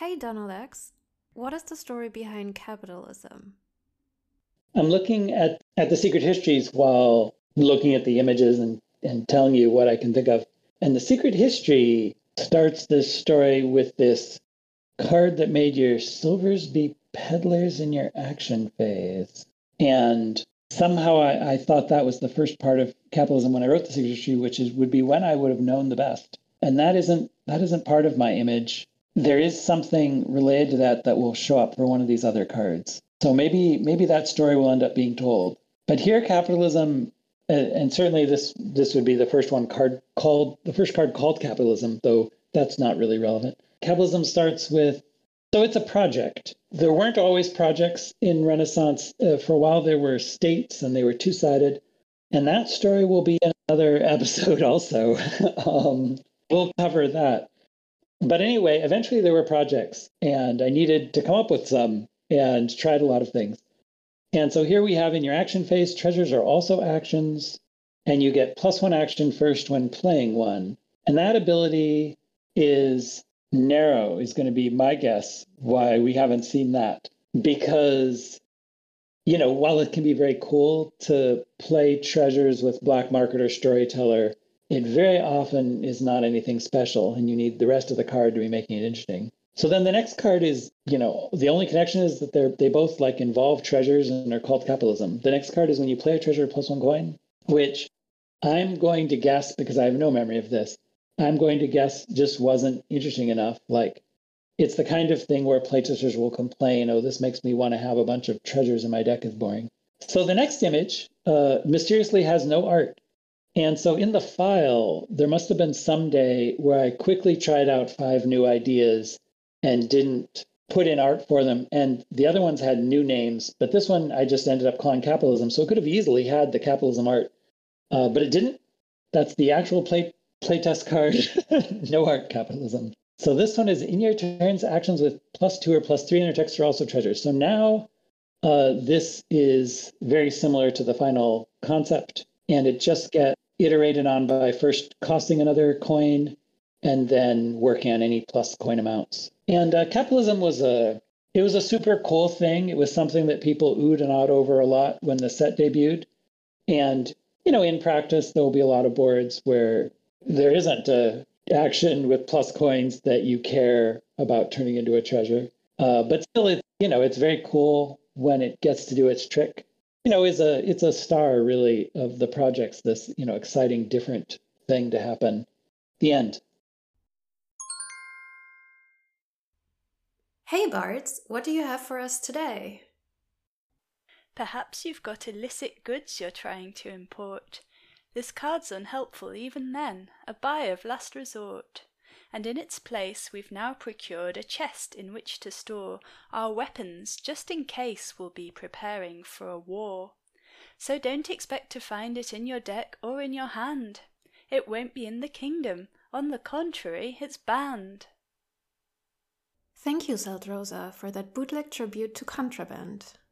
Hi, Donald X. What is the story behind capitalism? I'm looking at the secret histories while looking at the images and telling you what I can think of. And the secret history starts this story with this card that made your silvers be peddlers in your action phase. And somehow I thought that was the first part of capitalism when I wrote the secret history, which is would be when I would have known the best. And that isn't part of my image. There is something related to that that will show up for one of these other cards. So maybe that story will end up being told. But here, capitalism, and certainly this would be the first one card called the first card called capitalism, though that's not really relevant. Capitalism starts with so it's a project. There weren't always projects in Renaissance. For a while, there were states, and they were two-sided. And that story will be in another episode also. We'll cover that. But anyway, eventually there were projects, and I needed to come up with some and tried a lot of things. And so here we have in your action phase, treasures are also actions, and you get +1 action first when playing one. And that ability is narrow, is going to be my guess why we haven't seen that. Because, while it can be very cool to play treasures with Black Market or Storyteller, it very often is not anything special, and you need the rest of the card to be making it interesting. So then the next card is, the only connection is that they both like involve treasures and are called capitalism. The next card is when you play a treasure +1 coin, which I'm going to guess, because I have no memory of this, I'm going to guess just wasn't interesting enough. Like, it's the kind of thing where playtesters will complain, oh, this makes me want to have a bunch of treasures in my deck is boring. So the next image mysteriously has no art. And so in the file, there must have been some day where I quickly tried out 5 new ideas and didn't put in art for them. And the other ones had new names, but this one I just ended up calling capitalism. So it could have easily had the capitalism art, but it didn't. That's the actual playtest card, no art capitalism. So this one is in your turns, actions with +2 or +3, and their texts are also treasures. So now this is very similar to the final concept, and it just gets iterated on by first costing another coin and then working on any plus coin amounts. And capitalism was a super cool thing. It was something that people oohed and awed over a lot when the set debuted. And in practice, there will be a lot of boards where there isn't a action with plus coins that you care about turning into a treasure. But still, it's very cool when it gets to do its trick. It's a star really of the projects. This exciting different thing to happen. The end. Hey, Bards, what do you have for us today? Perhaps you've got illicit goods you're trying to import. This card's unhelpful even then, a buy of last resort. And in its place we've now procured a chest in which to store our weapons, just in case we'll be preparing for a war. So don't expect to find it in your deck or in your hand. It won't be in the kingdom, on the contrary, it's banned. Thank you, Zeldrosa, for that bootleg tribute to Contraband.